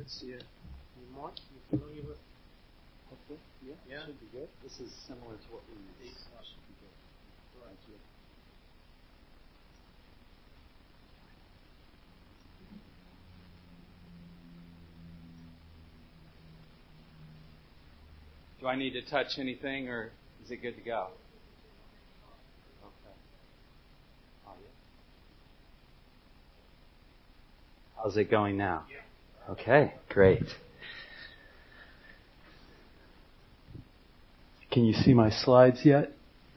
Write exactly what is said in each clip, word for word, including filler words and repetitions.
Let's see it. You might, you familiar with? Hopefully, yeah, Yeah. should be good. This is similar to what we use. Should be good. Right. Thank you. Do I need to touch anything, or is it good to go? Okay. Oh, yeah. How's it going now? Okay, great. Can you see my slides yet?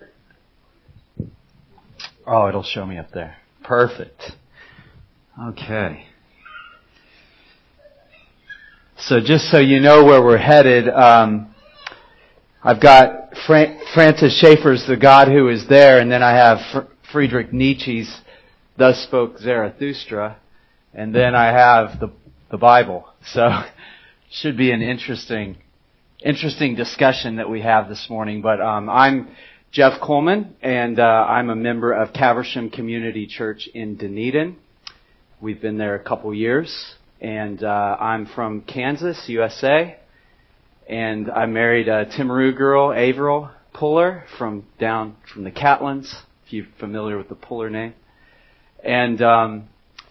Oh, it'll show me up there. Perfect. Okay. So just so you know where we're headed, um, I've got Fra- Francis Schaeffer's The God Who Is There, and then I have Fr- Friedrich Nietzsche's Thus Spoke Zarathustra, and then I have the the Bible. So should be an interesting interesting discussion that we have this morning. But um, I'm Jeff Coleman, and uh, I'm a member of Caversham Community Church in Dunedin. We've been there a couple years, and uh, I'm from Kansas, U S A. And I married a Timaru girl, Averill Puller, from down from the Catlins, if you're familiar with the Puller name. And um,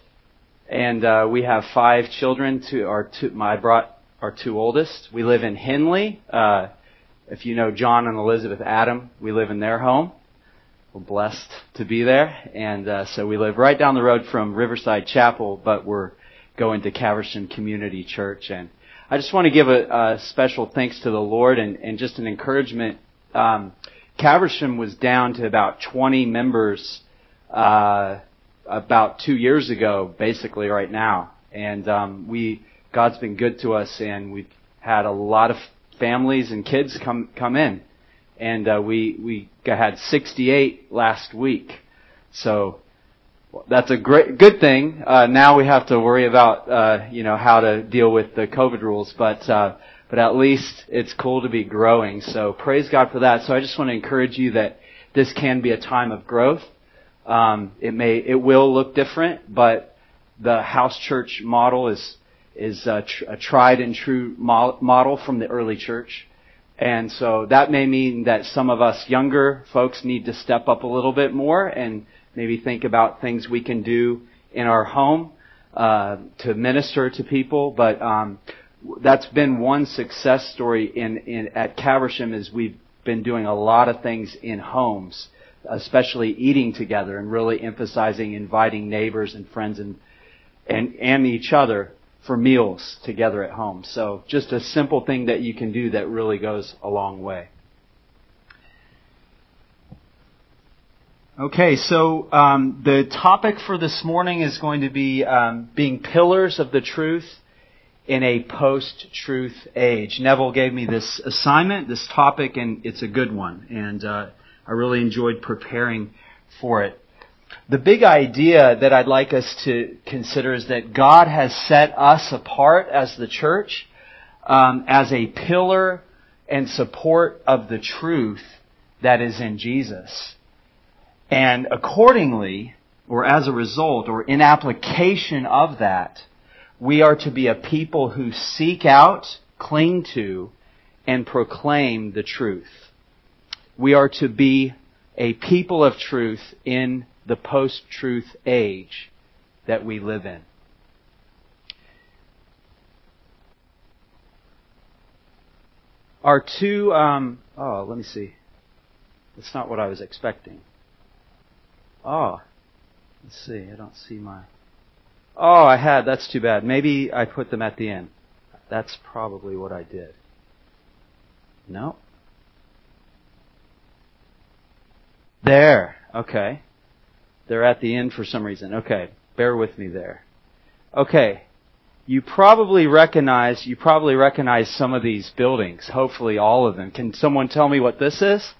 and uh, we have five children. To our two, my I brought our two oldest. We live in Henley. Uh, if you know John and Elizabeth Adam, we live in their home. We're blessed to be there, and uh, so we live right down the road from Riverside Chapel, but we're going to Caversham Community Church. And I just want to give a, a special thanks to the Lord and, and just an encouragement. Um, Caversham was down to about twenty members uh, about two years ago, basically right now. And um, we God's been good to us, and we've had a lot of families and kids come come in. And uh, we we had sixty-eight last week, so that's a great good thing. Uh, now we have to worry about uh, you know how to deal with the COVID rules, but uh, but at least it's cool to be growing. So praise God for that. So I just want to encourage you that this can be a time of growth. Um, it may it will look different, but the house church model is is a, tr- a tried and true mo- model from the early church. And so that may mean that some of us younger folks need to step up a little bit more and maybe think about things we can do in our home uh, to minister to people. But um, that's been one success story in, in at Caversham, is we've been doing a lot of things in homes, especially eating together and really emphasizing inviting neighbors and friends and and, and each other for meals together at home. So just a simple thing that you can do that really goes a long way. Okay, so um, the topic for this morning is going to be um, being pillars of the truth in a post-truth age. Neville gave me this assignment, this topic, and it's a good one. And uh, I really enjoyed preparing for it. The big idea that I'd like us to consider is that God has set us apart as the church um, as a pillar and support of the truth that is in Jesus. And accordingly, or as a result, or in application of that, we are to be a people who seek out, cling to, and proclaim the truth. We are to be a people of truth in the post-truth age that we live in. Our two, um, oh, let me see. That's not what I was expecting. Oh, let's see. I don't see my... Oh, I had. That's too bad. Maybe I put them at the end. That's probably what I did. No. There. Okay. They're at the end for some reason. Okay. Bear with me there. Okay. You probably recognize, you probably recognize some of these buildings. Hopefully all of them. Can someone tell me what this is?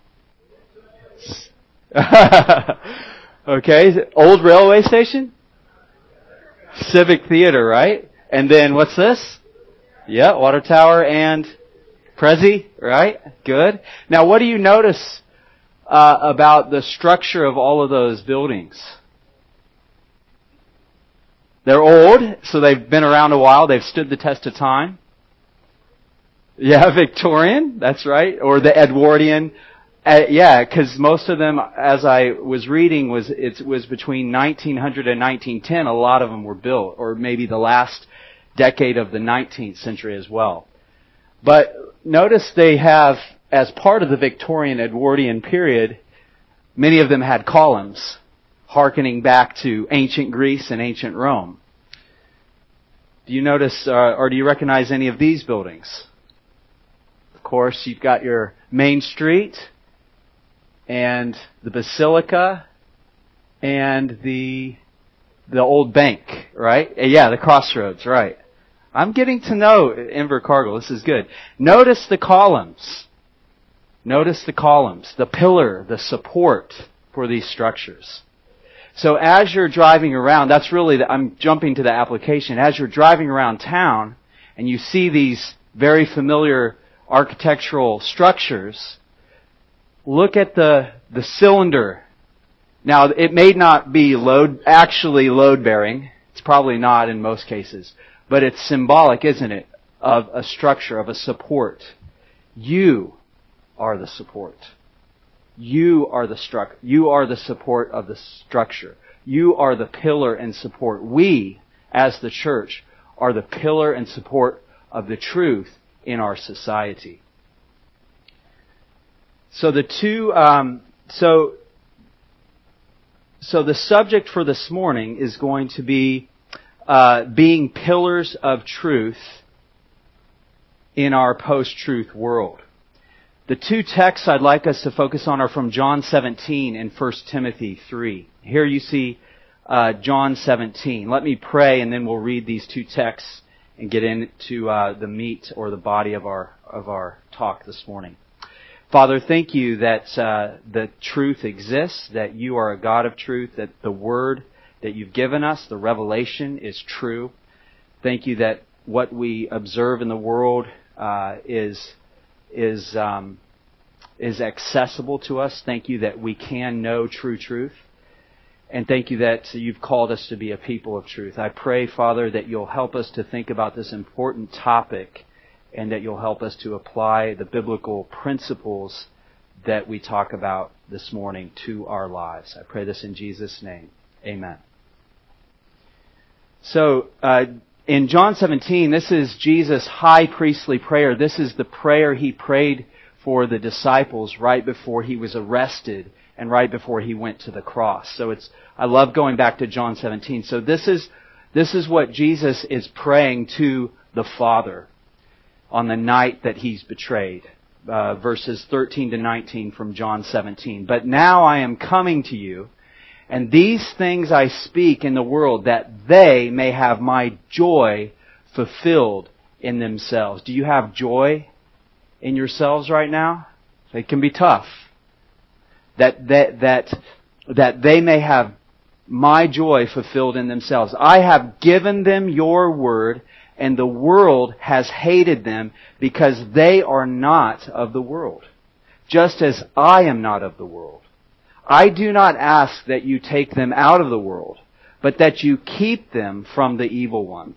Okay. Old railway station? Civic Theater, right? And then what's this? Yeah, Water Tower and Prezi, right? Good. Now what do you notice uh, about the structure of all of those buildings? They're old, so they've been around a while. They've stood the test of time. Yeah, Victorian, that's right. Or the Edwardian. Uh, yeah, because most of them, as I was reading, was it was between nineteen hundred and nineteen ten. A lot of them were built, or maybe the last decade of the nineteenth century as well. But notice they have, as part of the Victorian Edwardian period, many of them had columns, hearkening back to ancient Greece and ancient Rome. Do you notice, uh, or do you recognize any of these buildings? Of course, you've got your main street, and the Basilica, and the the old bank, right? Yeah, the crossroads, right. I'm getting to know Invercargill. This is good. Notice the columns. Notice the columns, the pillar, the support for these structures. So as you're driving around, that's really, the, I'm jumping to the application. As you're driving around town and you see these very familiar architectural structures, look at the, the cylinder. Now, it may not be load, actually load bearing. It's probably not in most cases. But it's symbolic, isn't it, of a structure, of a support. You are the support. You are the struct. You are the support of the structure. You are the pillar and support. We, as the church, are the pillar and support of the truth in our society. So the two, um, so, so the subject for this morning is going to be uh, being pillars of truth in our post-truth world. The two texts I'd like us to focus on are from John seventeen and First Timothy three. Here you see uh, John seventeen. Let me pray, and then we'll read these two texts and get into uh, the meat or the body of our of our talk this morning. Father, thank you that uh, the truth exists, that you are a God of truth, that the Word that you've given us, the revelation, is true. Thank you that what we observe in the world uh, is is um, is accessible to us. Thank you that we can know true truth. And thank you that you've called us to be a people of truth. I pray, Father, that you'll help us to think about this important topic and that you'll help us to apply the biblical principles that we talk about this morning to our lives. I pray this in Jesus' name. Amen. So, uh, in John seventeen, this is Jesus' high priestly prayer. This is the prayer he prayed for the disciples right before he was arrested and right before he went to the cross. So it's, I love going back to John seventeen. So this is, this is what Jesus is praying to the Father on the night that he's betrayed. Uh, verses thirteen to nineteen from John seventeen. But now I am coming to you, and these things I speak in the world, that they may have my joy fulfilled in themselves. Do you have joy in yourselves right now? It can be tough. That, that, that, that they may have my joy fulfilled in themselves. I have given them your word, and the world has hated them because they are not of the world, just as I am not of the world. I do not ask that you take them out of the world, but that you keep them from the evil one.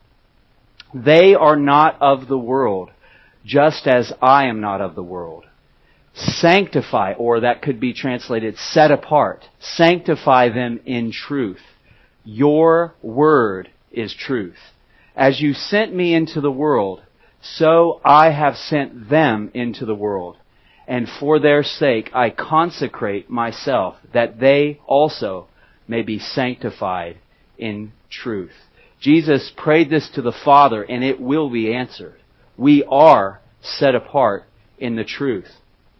They are not of the world, just as I am not of the world. Sanctify, or that could be translated set apart. Sanctify them in truth. Your word is truth. As you sent me into the world, so I have sent them into the world. And for their sake I consecrate myself, that they also may be sanctified in truth. Jesus prayed this to the Father, and it will be answered. We are set apart in the truth.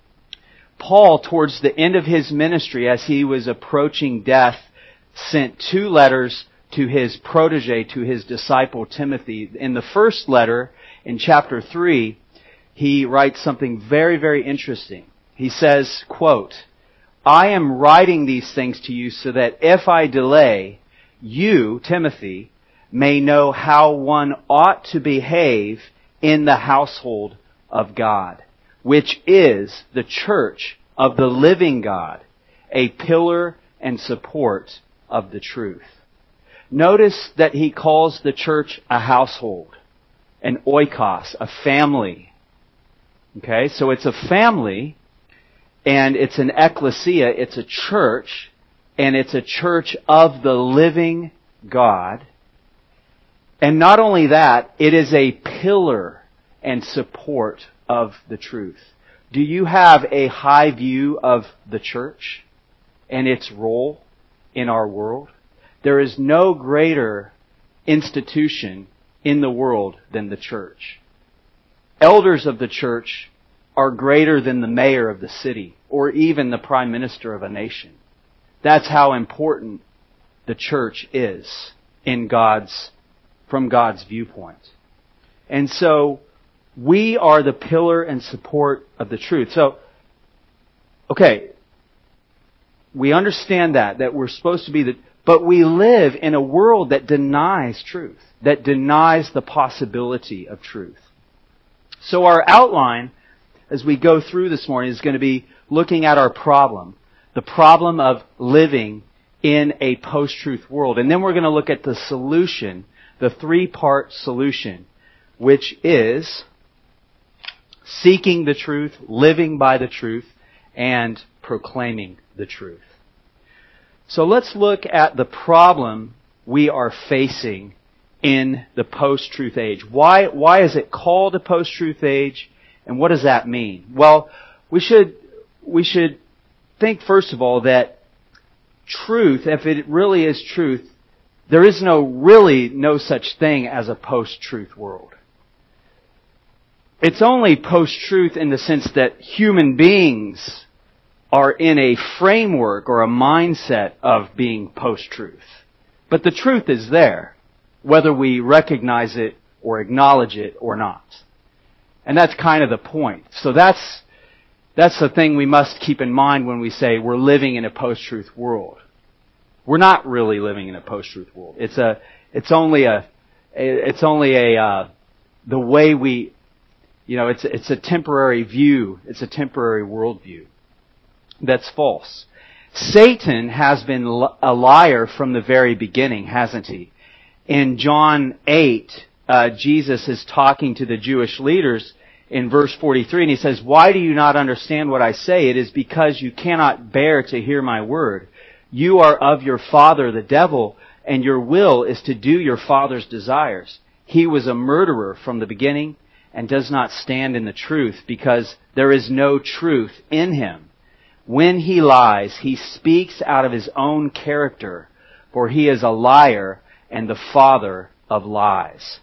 Paul, towards the end of his ministry, as he was approaching death, sent two letters to his protege, to his disciple Timothy. In the first letter, in chapter three, he writes something very, very interesting. He says, quote, I am writing these things to you so that if I delay, you, Timothy, may know how one ought to behave in the household of God, which is the church of the living God, a pillar and support of the truth. Notice that he calls the church a household, an oikos, a family. Okay, so it's a family, and it's an ecclesia, it's a church, and it's a church of the living God. And not only that, it is a pillar and support of the truth. Do you have a high view of the church and its role in our world? There is no greater institution in the world than the church. Elders of the church are greater than the mayor of the city or even the prime minister of a nation. That's how important the church is in God's, from God's viewpoint. And so, we are the pillar and support of the truth. So, okay, we understand that, that we're supposed to be the, but we live in a world that denies truth, that denies the possibility of truth. So our outline, as we go through this morning, is going to be looking at our problem, the problem of living in a post-truth world. And then we're going to look at the solution, the three-part solution, which is seeking the truth, living by the truth, and proclaiming the truth. So let's look at the problem we are facing in the post-truth age. Why, why is it called a post-truth age, and what does that mean? Well, we should, we should think first of all that truth, if it really is truth, there is no, really no such thing as a post-truth world. It's only post-truth in the sense that human beings are in a framework or a mindset of being post-truth. But the truth is there, whether we recognize it or acknowledge it or not. And that's kind of the point. So that's, that's the thing we must keep in mind when we say we're living in a post-truth world. We're not really living in a post-truth world. It's a, it's only a, it's only a, uh, the way we, you know, it's, it's a temporary view. It's a temporary worldview. That's false. Satan has been a liar from the very beginning, hasn't he? In John eight, uh, Jesus is talking to the Jewish leaders in verse forty-three, and he says, "Why do you not understand what I say? It is because you cannot bear to hear my word. You are of your father, the devil, and your will is to do your father's desires. He was a murderer from the beginning and does not stand in the truth because there is no truth in him. When he lies, he speaks out of his own character, for he is a liar and the father of lies."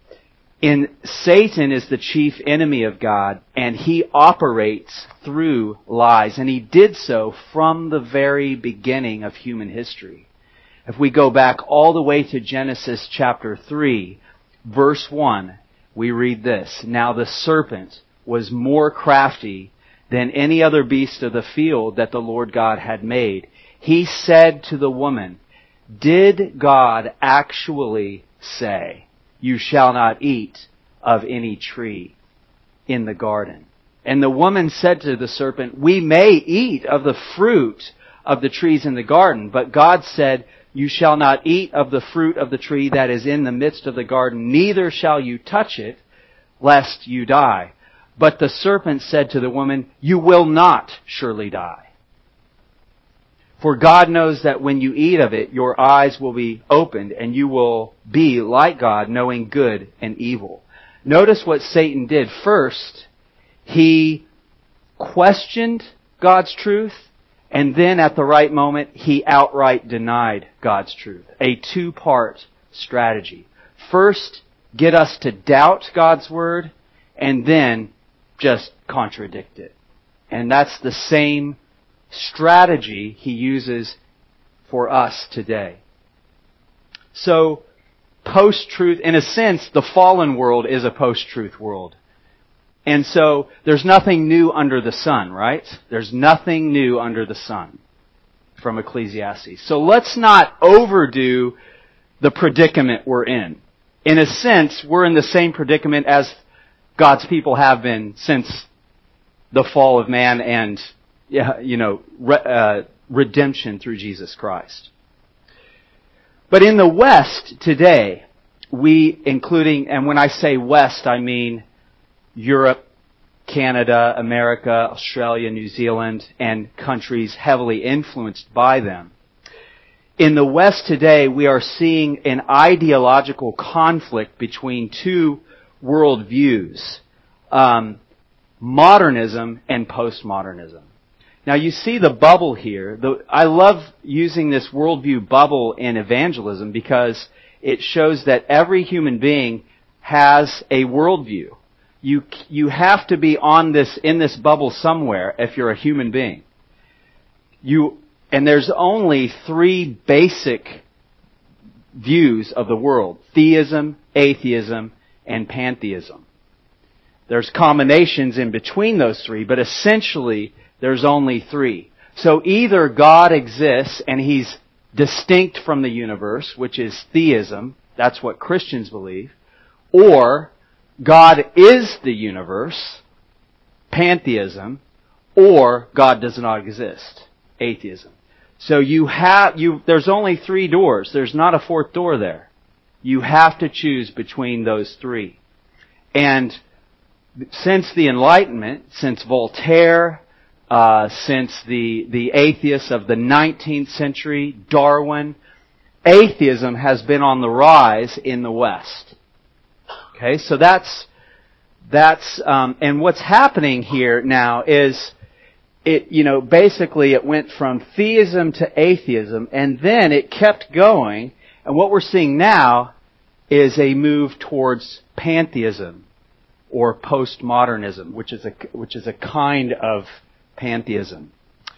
In Satan is the chief enemy of God, and he operates through lies, and he did so from the very beginning of human history. If we go back all the way to Genesis chapter three, verse one, we read this, "Now the serpent was more crafty than any other beast of the field that the Lord God had made. He said to the woman, 'Did God actually say, you shall not eat of any tree in the garden?' And the woman said to the serpent, 'We may eat of the fruit of the trees in the garden, but God said, you shall not eat of the fruit of the tree that is in the midst of the garden, neither shall you touch it, lest you die.' But the serpent said to the woman, 'You will not surely die. For God knows that when you eat of it, your eyes will be opened and you will be like God, knowing good and evil.'" Notice what Satan did. First, he questioned God's truth, and then at the right moment, he outright denied God's truth. A two-part strategy. First, get us to doubt God's word, and then just contradict it. And that's the same strategy he uses for us today. So, post-truth, in a sense, the fallen world is a post-truth world. And so, there's nothing new under the sun, right? There's nothing new under the sun from Ecclesiastes. So let's not overdo the predicament we're in. In a sense, we're in the same predicament as God's people have been since the fall of man and, you know, re- uh, redemption through Jesus Christ. But in the West today, we, including, and when I say West, I mean Europe, Canada, America, Australia, New Zealand, and countries heavily influenced by them. In the West today, we are seeing an ideological conflict between two worldviews, um, modernism and postmodernism. Now you see the bubble here. The, I love using this worldview bubble in evangelism because it shows that every human being has a worldview. You, you have to be on this, in this bubble somewhere if you're a human being. You, and there's only three basic views of the world: theism, atheism, and pantheism. There's combinations in between those three, but essentially there's only three. So either God exists and He's distinct from the universe, which is theism, that's what Christians believe, or God is the universe, pantheism, or God does not exist, atheism. So you have, you, there's only three doors. There's not a fourth door there. You have to choose between those three. And since the Enlightenment, since Voltaire, uh, since the, the atheists of the nineteenth century, Darwin, atheism has been on the rise in the West. Okay, so that's, that's, um, and what's happening here now is, it, you know, basically it went from theism to atheism, and then it kept going, and what we're seeing now is a move towards pantheism, or postmodernism, which is a, which is a kind of pantheism.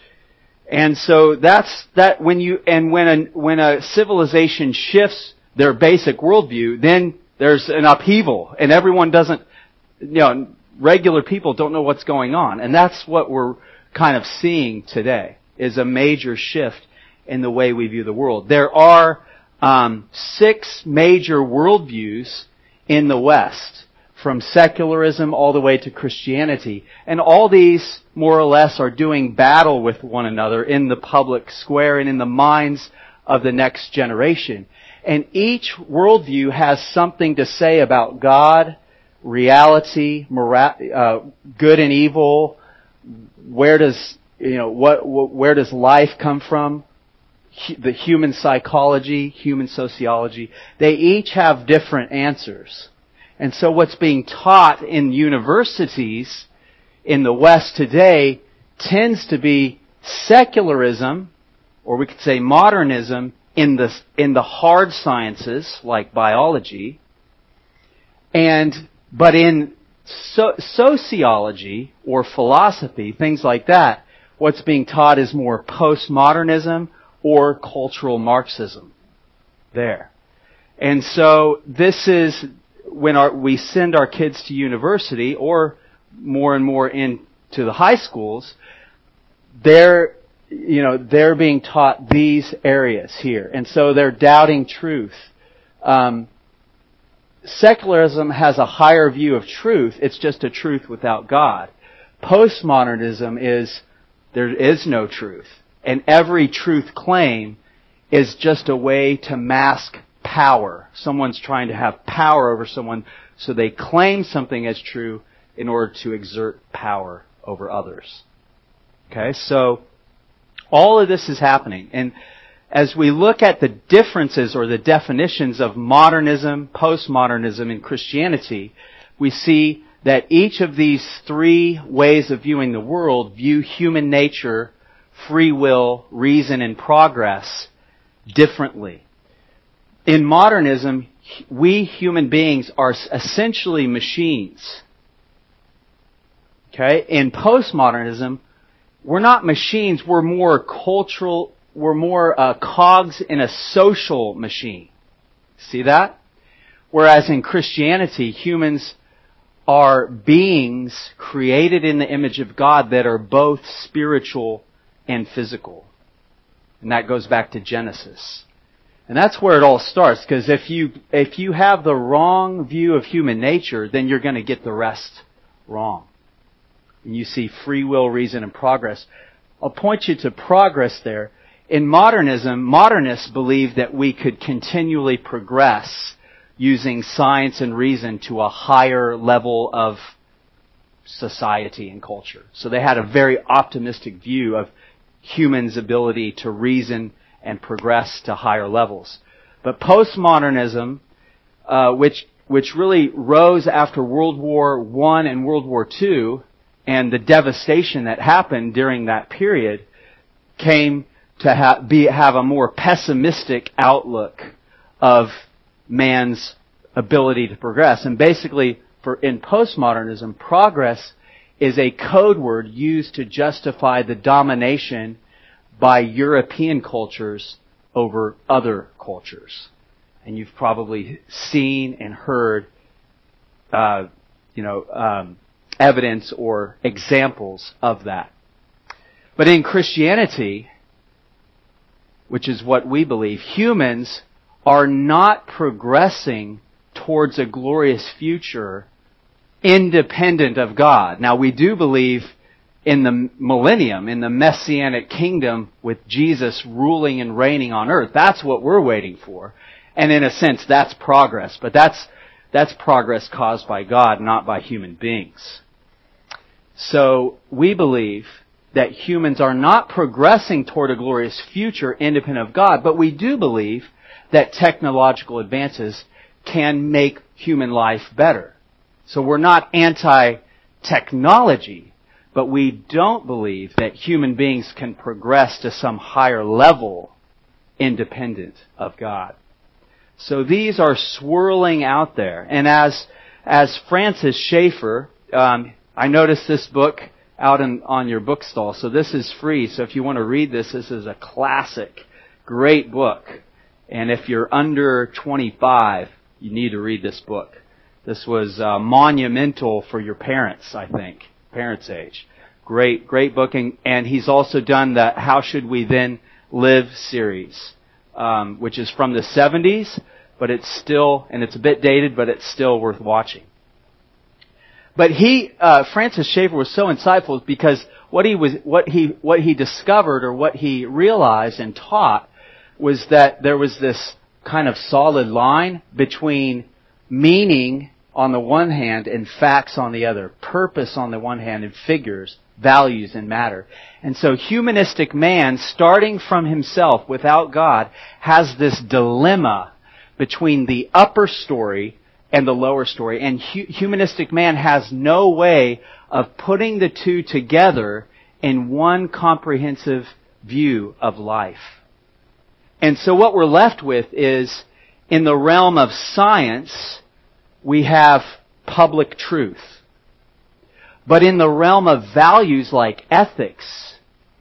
And so that's, that when you, and when a, when a civilization shifts their basic worldview, then there's an upheaval, and everyone doesn't, you know, regular people don't know what's going on. And that's what we're kind of seeing today, is a major shift in the way we view the world. There are um, six major worldviews in the West, from secularism all the way to Christianity. And all these, more or less, are doing battle with one another in the public square and in the minds of the next generation. And each worldview has something to say about God, reality, mora- uh, good and evil. Where does, you know, what, what, where does life come from? H- the human psychology, human sociology. They each have different answers. And so what's being taught in universities in the West today tends to be secularism, or we could say modernism, in the, in the hard sciences, like biology, and, but in so, sociology or philosophy, things like that, what's being taught is more postmodernism or cultural Marxism there. And so this is, when our, we send our kids to university, or more and more into the high schools, they're, you know, they're being taught these areas here. And so they're doubting truth. Um, secularism has a higher view of truth. It's just a truth without God. Postmodernism is, there is no truth. And every truth claim is just a way to mask power. Someone's trying to have power over someone, so they claim something as true in order to exert power over others. Okay, so all of this is happening. And as we look at the differences or the definitions of modernism, postmodernism, and Christianity, we see that each of these three ways of viewing the world view human nature, free will, reason, and progress differently. In modernism, we human beings are essentially machines. Okay? In postmodernism, we're not machines, we're more cultural, we're more uh, cogs in a social machine. See that? Whereas in Christianity, humans are beings created in the image of God that are both spiritual and physical. And that goes back to Genesis. And that's where it all starts, because if you, if you have the wrong view of human nature, then you're going to get the rest wrong. And you see free will, reason, and progress. I'll point you to progress there. in modernism, modernists believed that we could continually progress using science and reason to a higher level of society and culture. So they had a very optimistic view of humans' ability to reason and progress to higher levels. But postmodernism, uh, which which really rose after World War One and World War Two, and the devastation that happened during that period, came to ha- be have a more pessimistic outlook of man's ability to progress. And basically, for in postmodernism, progress is a code word used to justify the domination by European cultures over other cultures. And you've probably seen and heard, uh, you know, um, evidence or examples of that. But in Christianity, which is what we believe, humans are not progressing towards a glorious future independent of God. Now, we do believe in the millennium, in the messianic kingdom with Jesus ruling and reigning on earth. That's what we're waiting for. And in a sense, that's progress. But that's that's progress caused by God, not by human beings. So we believe that humans are not progressing toward a glorious future independent of God, but we do believe that technological advances can make human life better. So we're not anti-technology, but we don't believe that human beings can progress to some higher level independent of God. So these are swirling out there. And as as Francis Schaeffer, um, I noticed this book out in, on your bookstall. So this is free. So if you want to read this, this is a classic, great book. And if you're under twenty-five, you need to read this book. This was uh, monumental for your parents, I think, parents' age. Great, great book. And, and he's also done the How Should We Then Live series, um, which is from the seventies, but it's still, and it's a bit dated, but it's still worth watching. But he, uh, Francis Schaeffer was so insightful because what he was, what he, what he discovered or what he realized and taught was that there was this kind of solid line between meaning on the one hand and facts on the other, purpose on the one hand and figures, values and matter. And so humanistic man, starting from himself without God, has this dilemma between the upper story and the lower story. And hu- humanistic man has no way of putting the two together in one comprehensive view of life. And so what we're left with is, in the realm of science, we have public truth. But in the realm of values like ethics,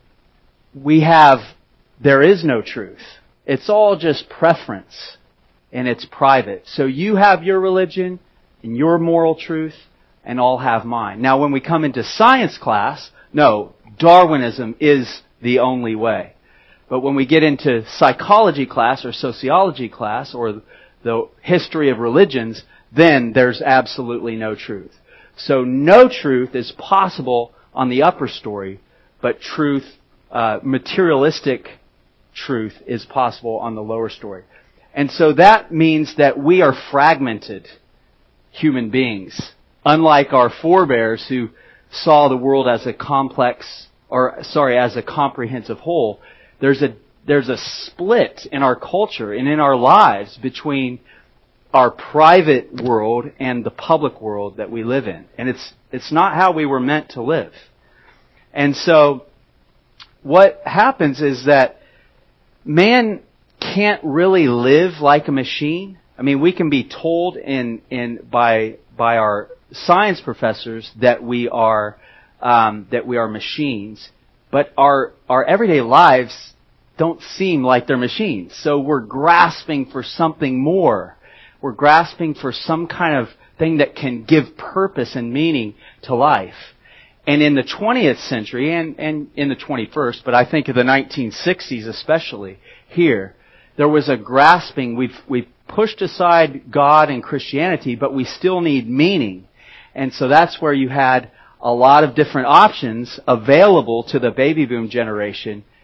we have, there is no truth. It's all just preference, and it's private. So you have your religion and your moral truth, and I'll have mine. Now when we come into science class, no, Darwinism is the only way. But when we get into psychology class or sociology class or the history of religions, then there's absolutely no truth. So no truth is possible on the upper story, but truth, uh, materialistic truth is possible on the lower story. And so that means that we are fragmented human beings, unlike our forebears who saw the world as a complex, or sorry, as a comprehensive whole. There's a there's a split in our culture and in our lives between our private world and the public world that we live in. And it's it's not how we were meant to live. And so what happens is that man can't really live like a machine. I mean, we can be told in in by by our science professors that we are um, that we are machines, but our our everyday lives don't seem like they're machines. So we're grasping for something more. We're grasping for some kind of thing that can give purpose and meaning to life. And in the twentieth century, and, and in the twenty-first, but I think of the nineteen sixties especially, here, there was a grasping. We've, we've pushed aside God and Christianity, but we still need meaning. And so that's where you had a lot of different options available to the baby boom generation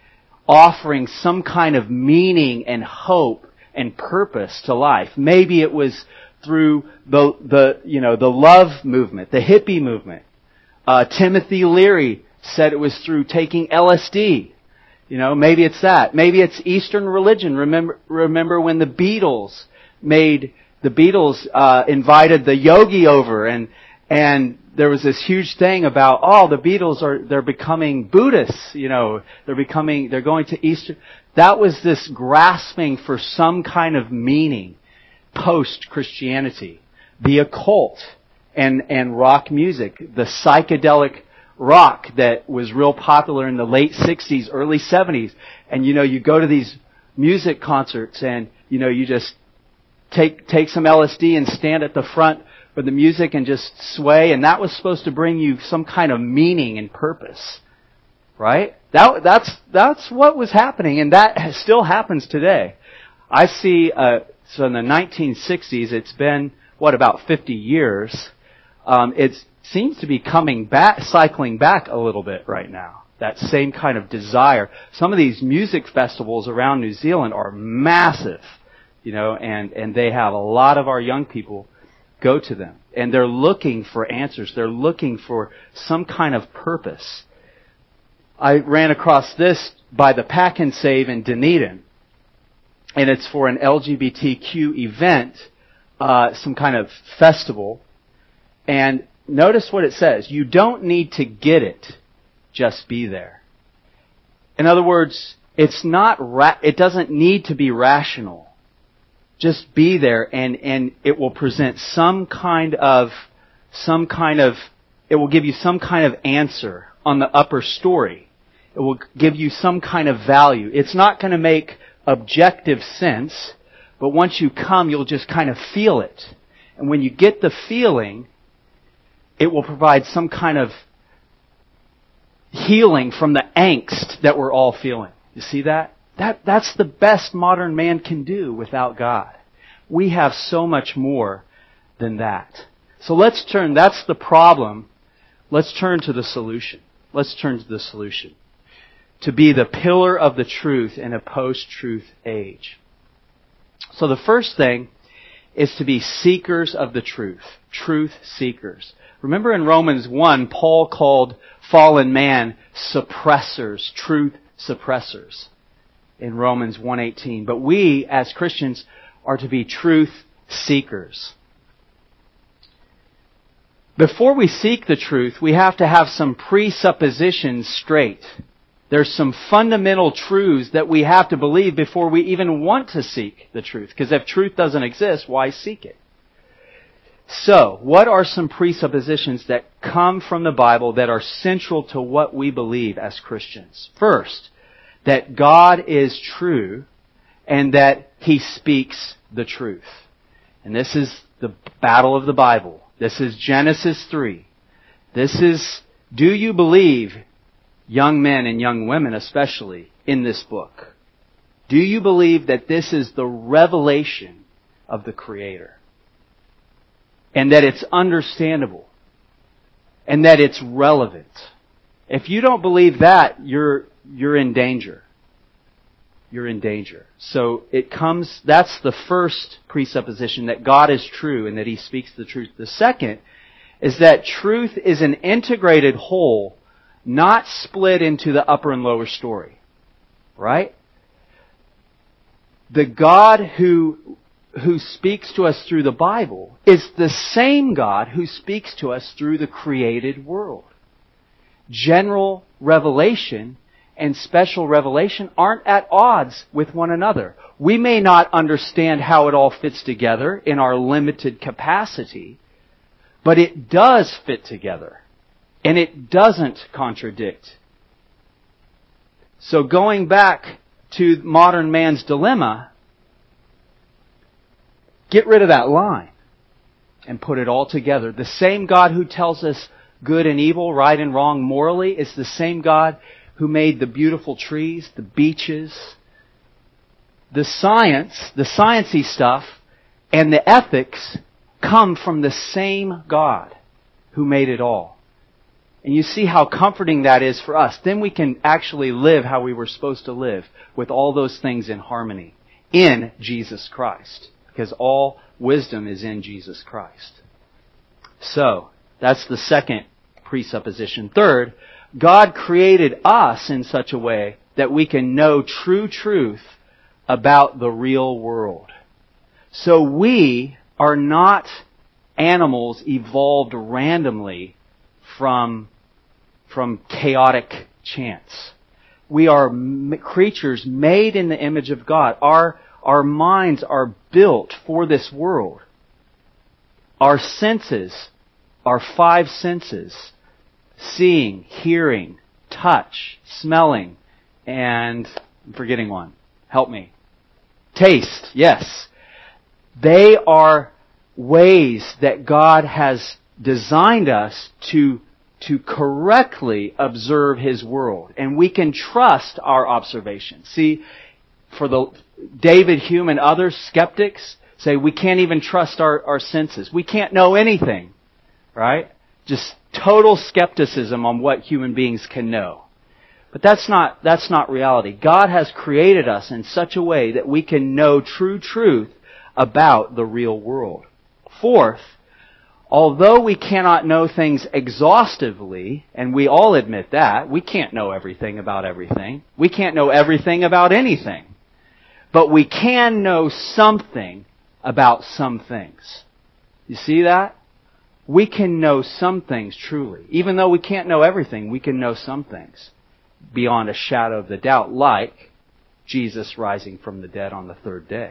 offering some kind of meaning and hope and purpose to life. Maybe it was through the, the, you know, the love movement, the hippie movement. Uh, Timothy Leary said it was through taking L S D. You know, maybe it's that. Maybe it's Eastern religion. Remember, remember when the Beatles made, the Beatles, uh, invited the yogi over and, and there was this huge thing about, oh, the Beatles are, they're becoming Buddhists, you know, they're becoming, they're going to Eastern. That was this grasping for some kind of meaning post-Christianity. The occult and, and rock music, the psychedelic rock that was real popular in the late sixties, early seventies. And you know, you go to these music concerts and, you know, you just take, take some L S D and stand at the front with the music and just sway, and that was supposed to bring you some kind of meaning and purpose. Right? That, that's, that's what was happening, and that still happens today. I see, uh, so in the nineteen sixties, it's been, what, about fifty years, um, it seems to be coming back, cycling back a little bit right now. That same kind of desire. Some of these music festivals around New Zealand are massive, you know, and, and they have a lot of our young people go to them. And they're looking for answers. They're looking for some kind of purpose. I ran across this by the Pack and Save in Dunedin. And it's for an L G B T Q event, uh, some kind of festival. And notice what it says. You don't need to get it. Just be there. In other words, it's not, ra- it doesn't need to be rational. Just be there and, and it will present some kind of, some kind of, it will give you some kind of answer on the upper story. It will give you some kind of value. It's not going to make objective sense, but once you come, you'll just kind of feel it. And when you get the feeling, it will provide some kind of healing from the angst that we're all feeling. You see that? That, that's the best modern man can do without God. We have so much more than that. So let's turn, that's the problem. Let's turn to the solution. Let's turn to the solution. To be the pillar of the truth in a post-truth age. So the first thing is to be seekers of the truth. Truth seekers. Remember in Romans one, Paul called fallen man suppressors, truth suppressors. In Romans one eighteen. But we, as Christians, are to be truth seekers. Before we seek the truth, we have to have some presuppositions straight. There's some fundamental truths that we have to believe before we even want to seek the truth. Because if truth doesn't exist, why seek it? So, what are some presuppositions that come from the Bible that are central to what we believe as Christians? First, that God is true and that He speaks the truth. And this is the battle of the Bible. This is Genesis three. This is, do you believe, young men and young women especially, in this book? Do you believe that this is the revelation of the Creator? And that it's understandable? And that it's relevant? If you don't believe that, you're You're in danger. You're in danger. So it comes, that's the first presupposition, that God is true and that He speaks the truth. The second is that truth is an integrated whole, not split into the upper and lower story. Right? The God who, who speaks to us through the Bible is the same God who speaks to us through the created world. General revelation and special revelation aren't at odds with one another. We may not understand how it all fits together in our limited capacity, but it does fit together. And it doesn't contradict. So going back to modern man's dilemma, get rid of that line and put it all together. The same God who tells us good and evil, right and wrong morally, is the same God who made the beautiful trees, the beaches, the science, the sciencey stuff, and the ethics come from the same God who made it all. And you see how comforting that is for us. Then we can actually live how we were supposed to live, with all those things in harmony in Jesus Christ. Because all wisdom is in Jesus Christ. So, that's the second presupposition. Third, God created us in such a way that we can know true truth about the real world. So we are not animals evolved randomly from, from chaotic chance. We are m- creatures made in the image of God. Our, our minds are built for this world. Our senses, our five senses, seeing, hearing, touch, smelling, and I'm forgetting one. Help me. Taste, yes. They are ways that God has designed us to, to correctly observe His world. And we can trust our observation. See, for the David Hume and other skeptics say we can't even trust our, our senses. We can't know anything. Right? Just total skepticism on what human beings can know. But that's not, that's not reality. God has created us in such a way that we can know true truth about the real world. Fourth, although we cannot know things exhaustively, and we all admit that, we can't know everything about everything. We can't know everything about anything. But we can know something about some things. You see that? We can know some things truly. Even though we can't know everything, we can know some things beyond a shadow of the doubt, like Jesus rising from the dead on the third day.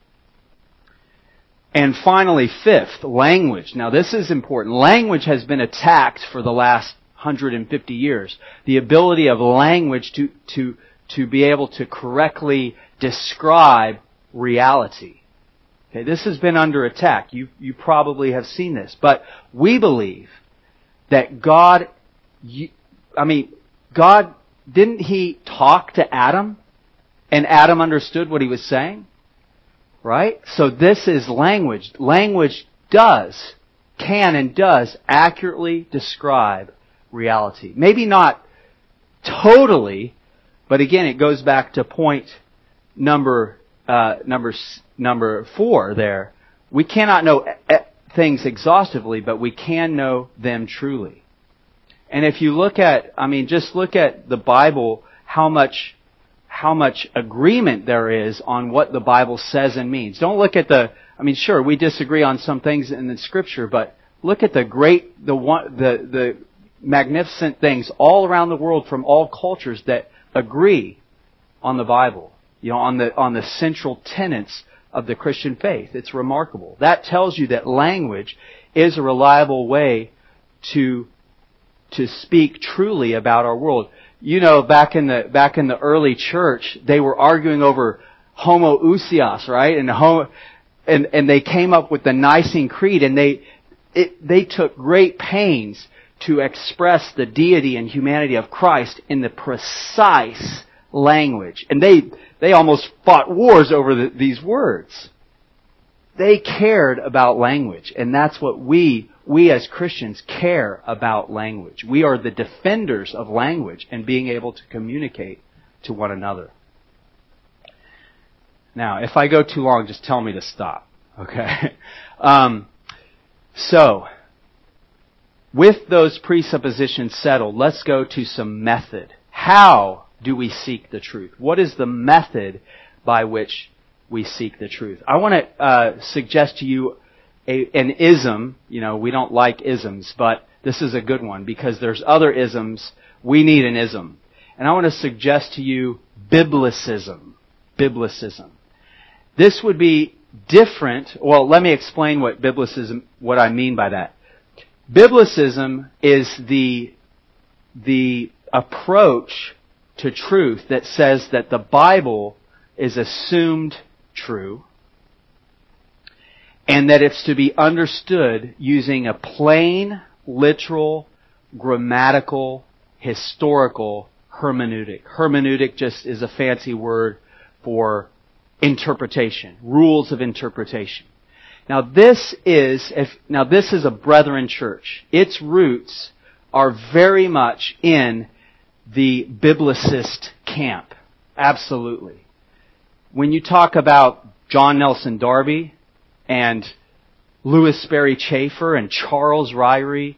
And finally, fifth, language. Now this is important. Language has been attacked for the last one hundred fifty years. The ability of language to, to, to be able to correctly describe reality. Okay, this has been under attack. You, you probably have seen this. But we believe that God, you, I mean, God, didn't He talk to Adam? And Adam understood what He was saying? Right? So this is language. Language does, can and does accurately describe reality. Maybe not totally, but again, it goes back to point number Uh, number number four there. We cannot know things exhaustively, but we can know them truly. And if you look at, I mean, just look at the Bible, how much, how much agreement there is on what the Bible says and means. Don't look at the, I mean, sure, we disagree on some things in the Scripture, but look at the great, the one, the, the magnificent things all around the world from all cultures that agree on the Bible. You know, on the, on the central tenets of the Christian faith. It's remarkable. That tells you that language is a reliable way to, to speak truly about our world. You know, back in the, back in the early church, they were arguing over homoousios, right? And homo, and, and they came up with the Nicene Creed, and they, it, they took great pains to express the deity and humanity of Christ in the precise language. And they, they almost fought wars over the, these words. They cared about language. And that's what we, we as Christians care about language. We are the defenders of language and being able to communicate to one another. Now, if I go too long, just tell me to stop. Okay? um, so, with those presuppositions settled, let's go to some method. How do we seek the truth? What is the method by which we seek the truth? I want to uh, suggest to you a, an ism. You know, we don't like isms, but this is a good one because there's other isms. We need an ism. And I want to suggest to you biblicism. Biblicism. This would be different. Well, let me explain what biblicism, what I mean by that. Biblicism is the, the approach to truth that says that the Bible is assumed true and that it's to be understood using a plain, literal, grammatical, historical hermeneutic. Hermeneutic just is a fancy word for interpretation, rules of interpretation. Now this is, if, now this is a brethren church. Its roots are very much in the biblicist camp. Absolutely. When you talk about John Nelson Darby and Louis Sperry Chafer and Charles Ryrie,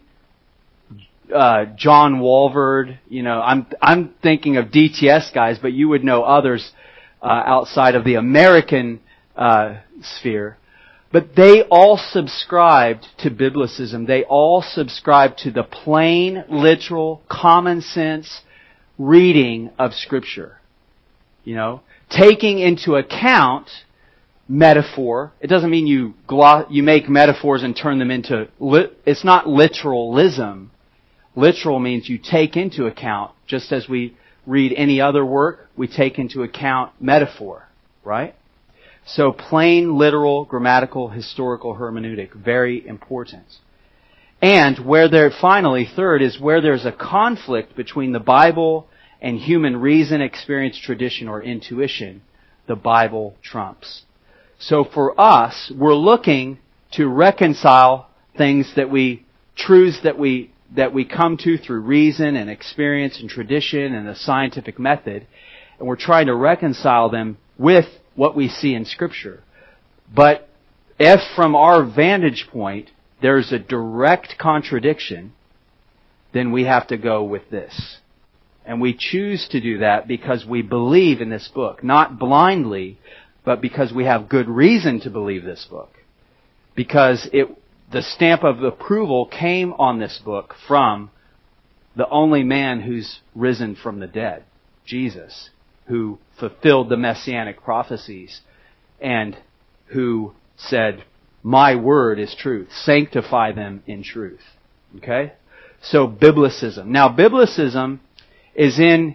uh, John Walvoord, you know, I'm I'm thinking of D T S guys, but you would know others uh, outside of the American uh, sphere. But they all subscribed to biblicism. They all subscribed to the plain, literal, common sense reading of Scripture. You know, taking into account metaphor. It doesn't mean you glo- you make metaphors and turn them into... Li- it's not literalism. Literal means you take into account, just as we read any other work, we take into account metaphor, right? So plain, literal, grammatical, historical hermeneutic, very important. And where there, finally, third, is where there's a conflict between the Bible and human reason, experience, tradition, or intuition, the Bible trumps. So for us, we're looking to reconcile things that we, truths that we, that we come to through reason and experience and tradition and the scientific method, and we're trying to reconcile them with what we see in Scripture. But if from our vantage point there's a direct contradiction, then we have to go with this. And we choose to do that because we believe in this book. Not blindly, but because we have good reason to believe this book. Because it, the stamp of approval came on this book from the only man who's risen from the dead, Jesus, who fulfilled the messianic prophecies and who said, my word is truth. Sanctify them in truth. Okay? So, biblicism. Now, biblicism is in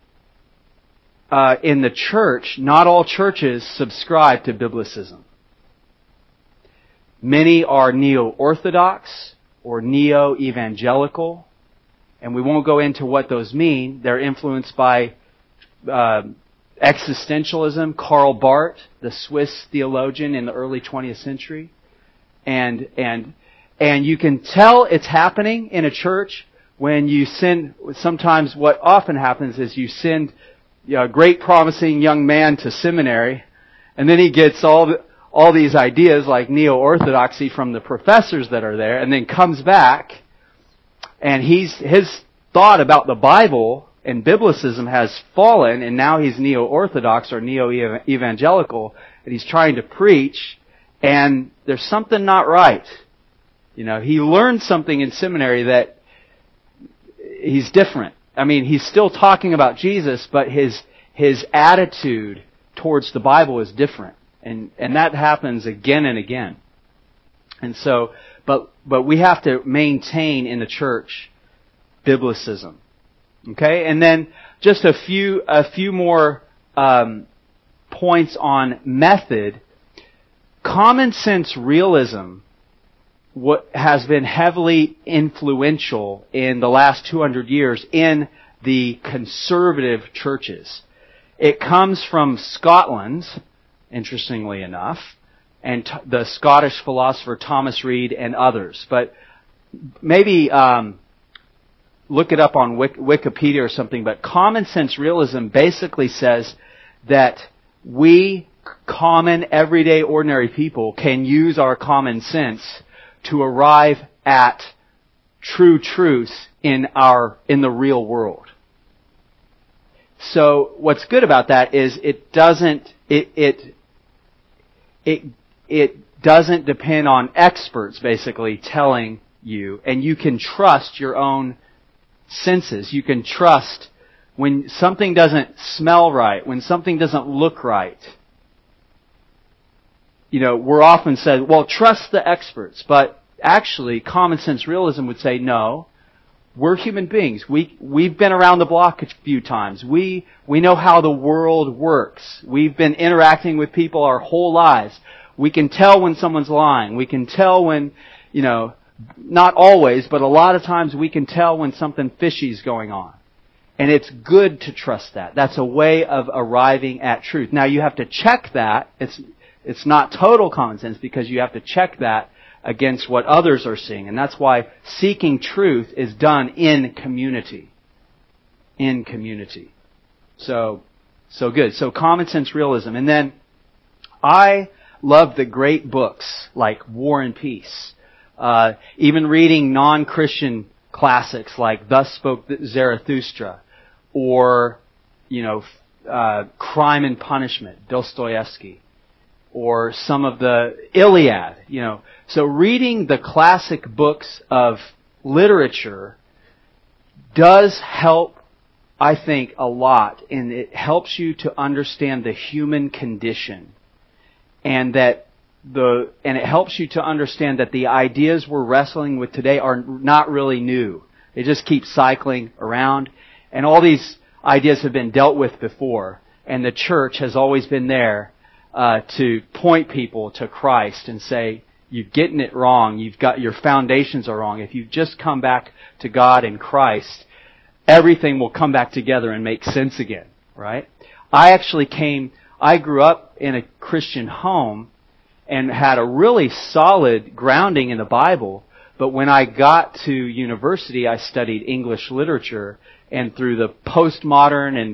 uh, in the church. Not all churches subscribe to biblicism. Many are neo-orthodox or neo-evangelical, and we won't go into what those mean. They're influenced by uh, existentialism. Karl Barth, the Swiss theologian in the early twentieth century, and and and you can tell it's happening in a church when you send. Sometimes what often happens is you send you know, a great promising young man to seminary, and then he gets all the, all these ideas like neo-orthodoxy from the professors that are there, and then comes back, and he's his thought about the Bible and biblicism has fallen, and now he's neo-orthodox or neo-evangelical, and he's trying to preach, and there's something not right. You know, he learned something in seminary that he's different. I mean, he's still talking about Jesus, but his his attitude towards the Bible is different. And and that happens again and again. And so, but but we have to maintain in the church biblicism. Okay? And then just a few a few more um, points on method. Common sense realism what has been heavily influential in the last two hundred years in the conservative churches. It comes from Scotland, interestingly enough, and t- the Scottish philosopher Thomas Reid and others. But maybe um, look it up on Wik- Wikipedia or something. But common sense realism basically says that we, common, everyday, ordinary people, can use our common sense to arrive at true truth in our in the real world. So what's good about that is it doesn't it it it it doesn't depend on experts basically telling you, and you can trust your own senses. You can trust when something doesn't smell right, when something doesn't look right. You know, we're often said, well, trust the experts. But actually, common sense realism would say, no, we're human beings. We, we've been around the block a few times. We, we know how the world works. We've been interacting with people our whole lives. We can tell when someone's lying. We can tell when, you know, not always, but a lot of times we can tell when something fishy is going on. And it's good to trust that. That's a way of arriving at truth. Now, you have to check that. It's It's not total common sense because you have to check that against what others are seeing. And that's why seeking truth is done in community. In community. So, so good. So common sense realism. And then I love the great books like War and Peace. Uh, even reading non-Christian classics like Thus Spoke Zarathustra, or, you know, uh, Crime and Punishment, Dostoevsky, or some of the Iliad, you know. So reading the classic books of literature does help, I think, a lot, and it helps you to understand the human condition, and that the and it helps you to understand that the ideas we're wrestling with today are not really new. They just keep cycling around, and all these ideas have been dealt with before, and the church has always been there uh, to point people to Christ and say, "You're getting it wrong. You've got your foundations are wrong. If you just come back to God and Christ, everything will come back together and make sense again." Right? I actually came. I grew up in a Christian home and had a really solid grounding in the Bible. But when I got to university, I studied English literature, and through the postmodern and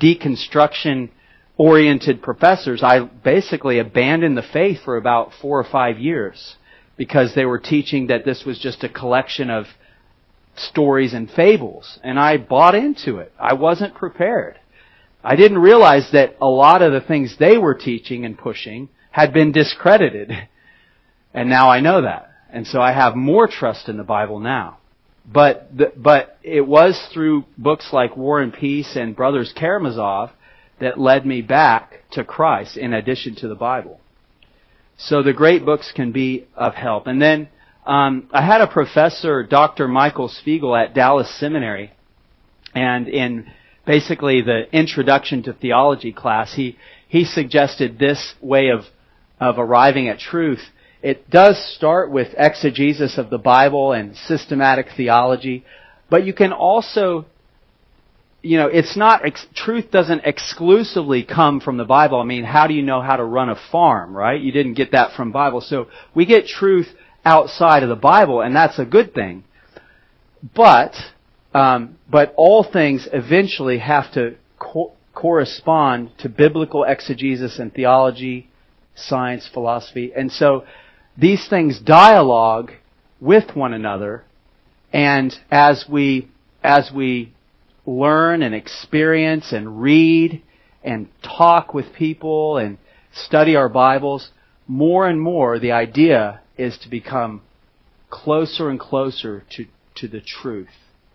deconstruction-oriented professors, I basically abandoned the faith for about four or five years because they were teaching that this was just a collection of stories and fables. And I bought into it. I wasn't prepared. I didn't realize that a lot of the things they were teaching and pushing had been discredited. And now I know that. And so I have more trust in the Bible now. But the, but it was through books like War and Peace and Brothers Karamazov that led me back to Christ in addition to the Bible. So the great books can be of help. And then um, I had a professor, Doctor Michael Spiegel, at Dallas Seminary, and in basically the Introduction to Theology class, he he suggested this way of of arriving at truth. It does start with exegesis of the Bible and systematic theology, but you can also, you know, it's not, ex- truth doesn't exclusively come from the Bible. I mean, how do you know how to run a farm, right? You didn't get that from Bible. So we get truth outside of the Bible, and that's a good thing. But, um, but all things eventually have to co- correspond to biblical exegesis and theology, science, philosophy. And so these things dialogue with one another, and as we as we learn and experience and read and talk with people and study our Bibles, more and more the idea is to become closer and closer to, to the truth.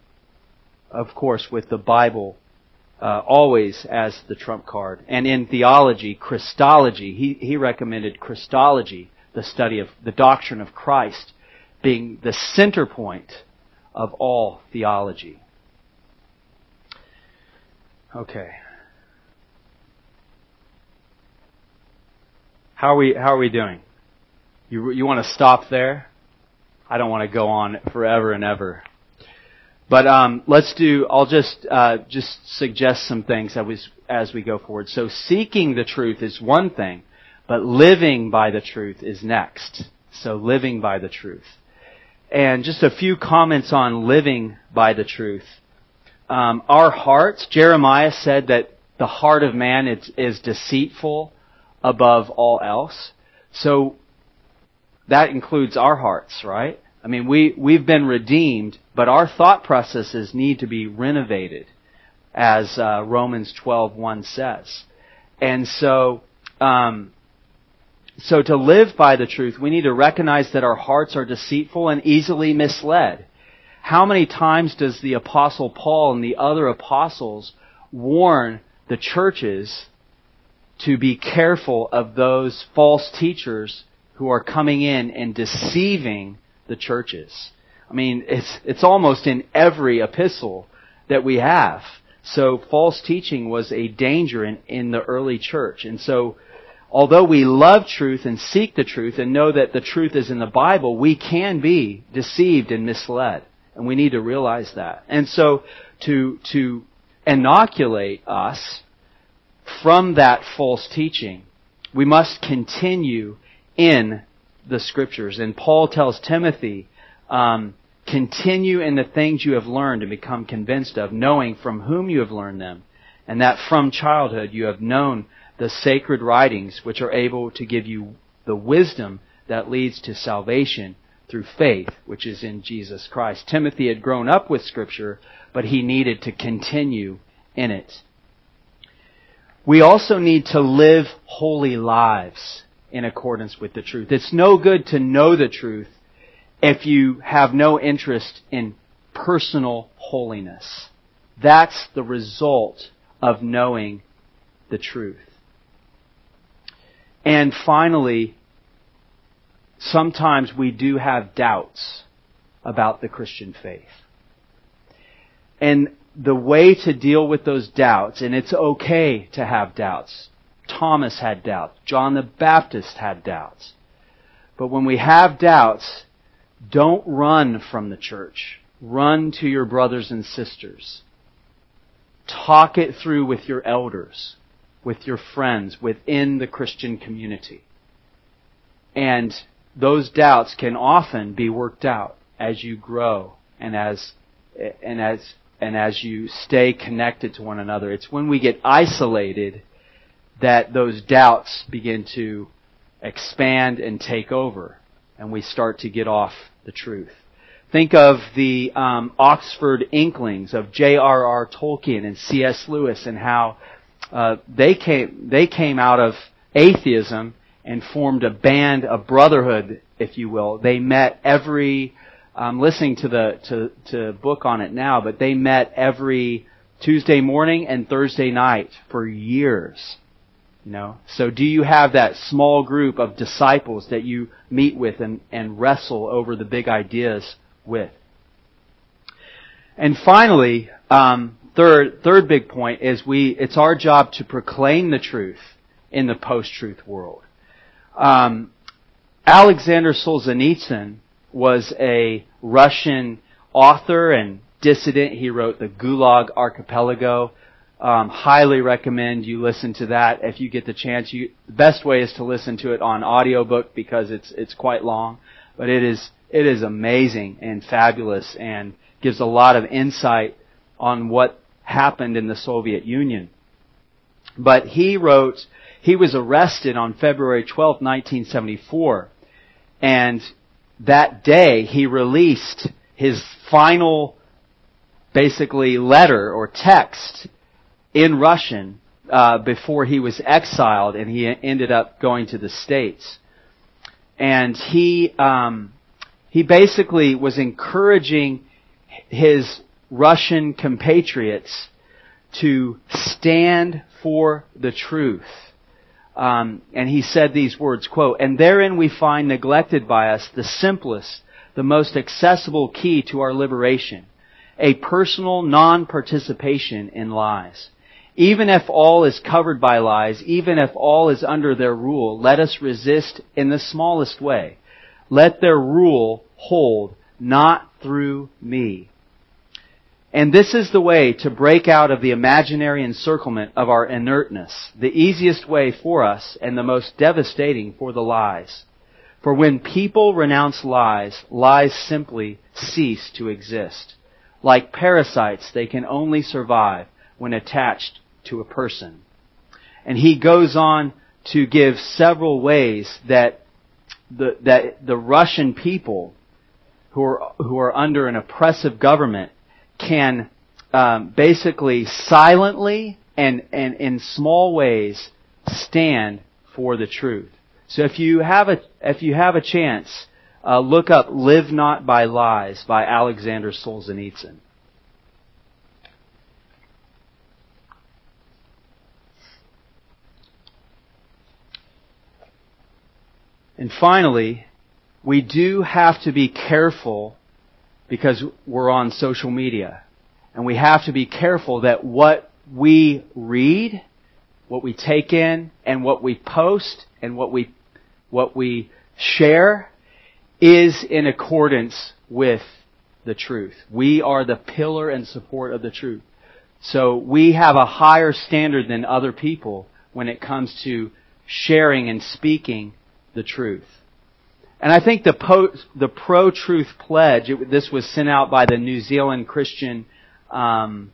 Of course, with the Bible Uh, always as the trump card. And in theology, Christology, he, he recommended Christology, the study of the doctrine of Christ, being the center point of all theology. Okay. How are we, how are we doing? You, you want to stop there? I don't want to go on forever and ever. But um, let's do. I'll just uh, just suggest some things as we, as we go forward. So seeking the truth is one thing, but living by the truth is next. So living by the truth, and just a few comments on living by the truth. Um, our hearts. Jeremiah said that the heart of man is, is deceitful above all else. So that includes our hearts, right? I mean, we, we've been redeemed, but our thought processes need to be renovated, as uh, Romans twelve one says. And so, um, so to live by the truth, we need to recognize that our hearts are deceitful and easily misled. How many times does the Apostle Paul and the other apostles warn the churches to be careful of those false teachers who are coming in and deceiving the churches? I mean, it's it's almost in every epistle that we have. So false teaching was a danger in, in the early church. And so although we love truth and seek the truth and know that the truth is in the Bible, we can be deceived and misled. And we need to realize that. And so to to inoculate us from that false teaching, we must continue in the Scriptures. And Paul tells Timothy, um, continue in the things you have learned and become convinced of, knowing from whom you have learned them, and that from childhood you have known the sacred writings, which are able to give you the wisdom that leads to salvation through faith, which is in Jesus Christ. Timothy had grown up with Scripture, but he needed to continue in it. We also need to live holy lives in accordance with the truth. It's no good to know the truth if you have no interest in personal holiness. That's the result of knowing the truth. And finally, sometimes we do have doubts about the Christian faith. And the way to deal with those doubts, and it's okay to have doubts. Thomas had doubts. John the Baptist had doubts. But when we have doubts, don't run from the church. Run to your brothers and sisters. Talk it through with your elders, with your friends, within the Christian community. And those doubts can often be worked out as you grow and as and as and as you stay connected to one another. It's when we get isolated that those doubts begin to expand and take over, and we start to get off the truth. Think of the um, Oxford Inklings of J R R Tolkien and C S Lewis, and how uh, they came they came out of atheism and formed a band, a brotherhood, if you will. They met every, I'm listening to the to to book on it now, but they met every Tuesday morning and Thursday night for years. You know, so do you have that small group of disciples that you meet with and, and wrestle over the big ideas with? And finally, um, third third big point is we it's our job to proclaim the truth in the post-truth world. Um, Alexander Solzhenitsyn was a Russian author and dissident. He wrote the Gulag Archipelago. Um, highly recommend you listen to that if you get the chance. You, the best way is to listen to it on audiobook because it's it's quite long, but it is it is amazing and fabulous and gives a lot of insight on what happened in the Soviet Union. But he wrote, he was arrested on February twelfth, nineteen seventy-four, and that day he released his final, basically, letter or text in Russian uh, before he was exiled, and he ended up going to the States. And he um, he basically was encouraging his Russian compatriots to stand for the truth. Um, and he said these words, quote, "And therein we find neglected by us the simplest, the most accessible key to our liberation, a personal non-participation in lies. Even if all is covered by lies, even if all is under their rule, let us resist in the smallest way. Let their rule hold, not through me." And this is the way to break out of the imaginary encirclement of our inertness, the easiest way for us and the most devastating for the lies. For when people renounce lies, lies simply cease to exist. Like parasites, they can only survive when attached to a person. And he goes on to give several ways that the, that the Russian people who are, who are under an oppressive government can um, basically silently and, and in small ways stand for the truth. So if you have a if you have a chance, uh, look up "Live Not by Lies" by Alexander Solzhenitsyn. And finally, we do have to be careful because we're on social media. And we have to be careful that what we read, what we take in, and what we post, and what we what we share is in accordance with the truth. We are the pillar and support of the truth. So we have a higher standard than other people when it comes to sharing and speaking the truth. And I think the po- the Pro-Truth Pledge, it, this was sent out by the New Zealand Christian, um,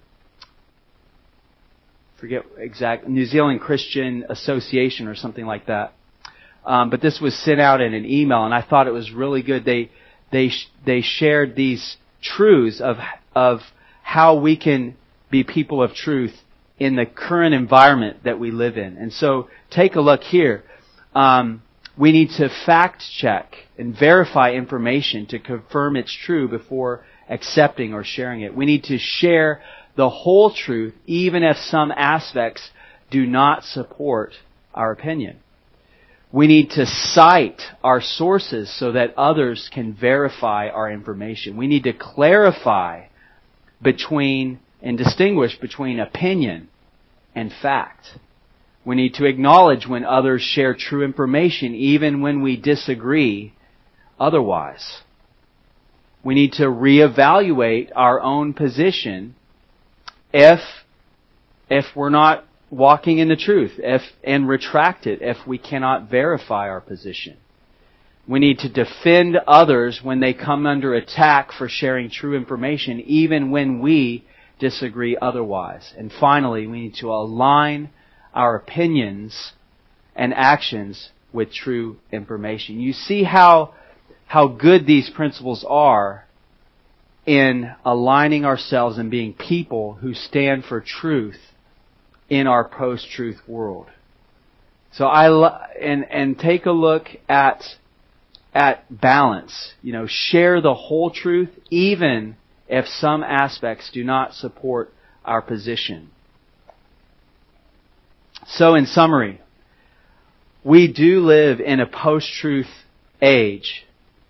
forget exact, New Zealand Christian Association or something like that. Um, but this was sent out in an email, and I thought it was really good. They they they shared these truths of of how we can be people of truth in the current environment that we live in. And so, take a look here. Um, we need to fact check and verify information to confirm it's true before accepting or sharing it. We need to share the whole truth, even if some aspects do not support our opinion. We need to cite our sources so that others can verify our information. We need to clarify between and distinguish between opinion and fact. We need to acknowledge when others share true information, even when we disagree otherwise. We need to reevaluate our own position if, if we're not walking in the truth, if, and retract it if we cannot verify our position. We need to defend others when they come under attack for sharing true information, even when we disagree otherwise. And finally, we need to align our opinions and actions with true information. You see how, how good these principles are in aligning ourselves and being people who stand for truth in our post-truth world. So I lo- and and take a look at at balance. You know, share the whole truth, even if some aspects do not support our position. So, in summary, we do live in a post-truth age,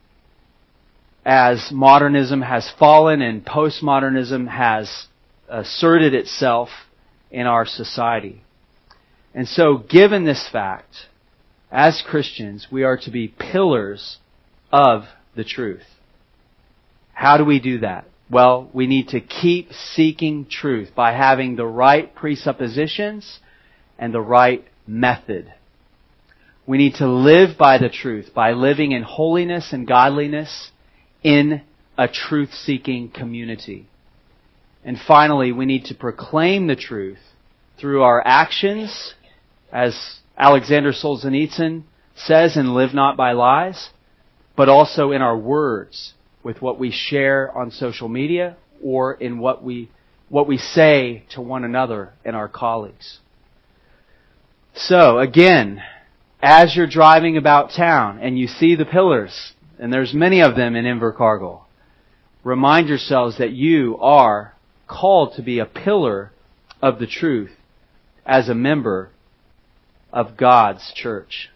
as modernism has fallen and postmodernism has asserted itself in our society. And so, given this fact, as Christians, we are to be pillars of the truth. How do we do that? Well, we need to keep seeking truth by having the right presuppositions and the right method. We need to live by the truth, by living in holiness and godliness in a truth-seeking community. And finally, we need to proclaim the truth through our actions, as Alexander Solzhenitsyn says, and live not by lies, but also in our words, with what we share on social media or in what we what we say to one another and our colleagues. So, again, as you're driving about town and you see the pillars, and there's many of them in Invercargill, remind yourselves that you are called to be a pillar of the truth as a member of God's church.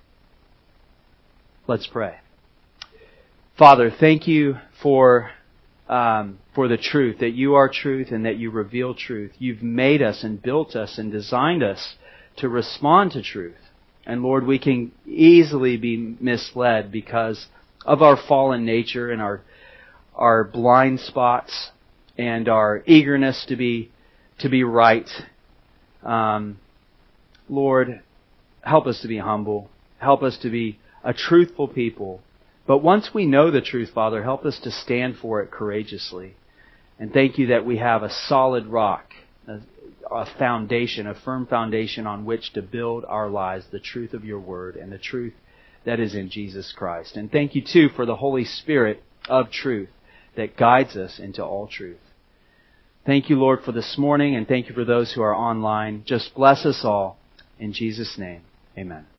Let's pray. Father, thank you for um, for the truth, that you are truth and that you reveal truth. You've made us and built us and designed us to respond to truth. And Lord, we can easily be misled because of our fallen nature and our our blind spots and our eagerness to be to be right. Um, Lord, help us to be humble. Help us to be a truthful people. But once we know the truth, Father, help us to stand for it courageously. And thank you that we have a solid rock, a, a foundation, a firm foundation on which to build our lives, the truth of your word and the truth that is in Jesus Christ. And thank you, too, for the Holy Spirit of truth that guides us into all truth. Thank you, Lord, for this morning, and thank you for those who are online. Just bless us all. In Jesus' name, amen.